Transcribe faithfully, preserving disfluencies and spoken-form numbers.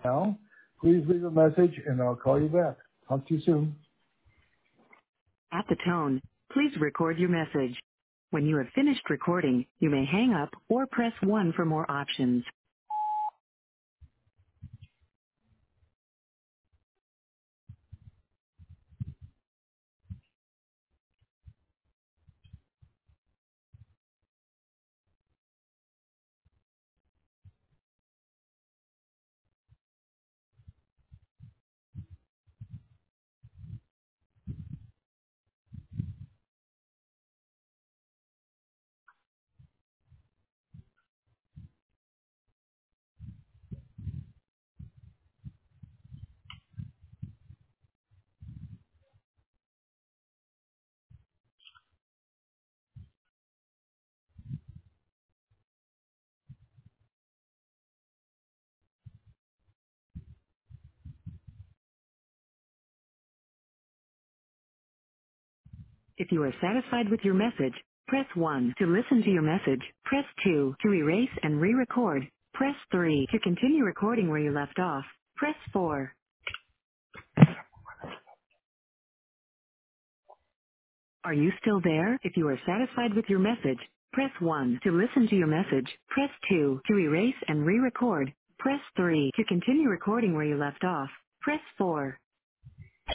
now. Please leave a message and I'll call you back. Talk to you soon. At the tone, please record your message. When you have finished recording, you may hang up or press one for more options. If you are satisfied with your message, press one. To listen to your message, press two. To erase and re-record, press three. To continue recording where you left off, press four. Are you still there? If you are satisfied with your message, press one. To listen to your message, press two. To erase and re-record, press three. To continue recording where you left off, press four.